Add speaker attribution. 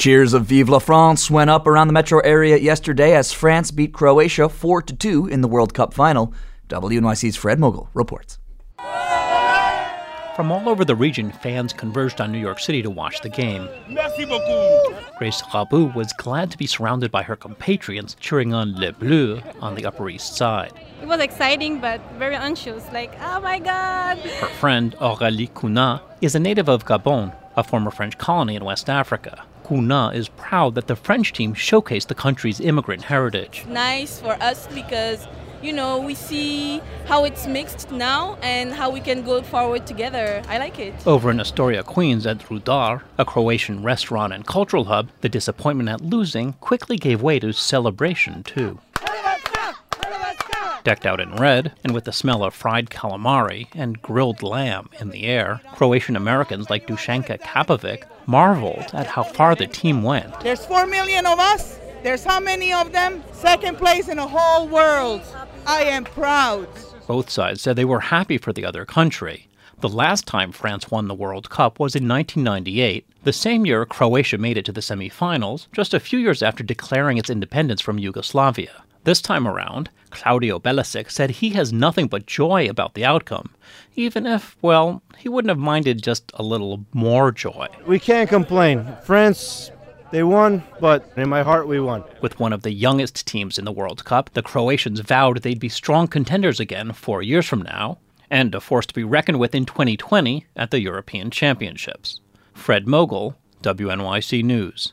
Speaker 1: Cheers of Vive la France went up around the metro area yesterday as France beat Croatia 4-2 in the World Cup final. WNYC's Fred Mogul reports.
Speaker 2: From all over the region, fans converged on New York City to watch the game.
Speaker 3: Merci beaucoup.
Speaker 2: Grace Rabou was glad to be surrounded by her compatriots cheering on Les Bleus on the Upper East Side.
Speaker 4: It was exciting but very anxious, like, oh my God!
Speaker 2: Her friend, Aurélie Kouna, is a native of Gabon, a former French colony in West Africa. Kouna is proud that the French team showcased the country's immigrant heritage.
Speaker 5: Nice for us because, we see how it's mixed now and how we can go forward together. I like it.
Speaker 2: Over in Astoria, Queens, at Rudar, a Croatian restaurant and cultural hub, the disappointment at losing quickly gave way to celebration, too. Decked out in red, and with the smell of fried calamari and grilled lamb in the air, Croatian Americans like Dušanka Kapovic marveled at how far the team went.
Speaker 6: There's 4 million of us. There's how many of them? Second place in the whole world. I am proud.
Speaker 2: Both sides said they were happy for the other country. The last time France won the World Cup was in 1998, the same year Croatia made it to the semifinals, just a few years after declaring its independence from Yugoslavia. This time around, Claudio Belisic said he has nothing but joy about the outcome, even if, he wouldn't have minded just a little more joy.
Speaker 7: We can't complain. France, they won, but in my heart we won.
Speaker 2: With one of the youngest teams in the World Cup, the Croatians vowed they'd be strong contenders again 4 years from now, and a force to be reckoned with in 2020 at the European Championships. Fred Mogul, WNYC News.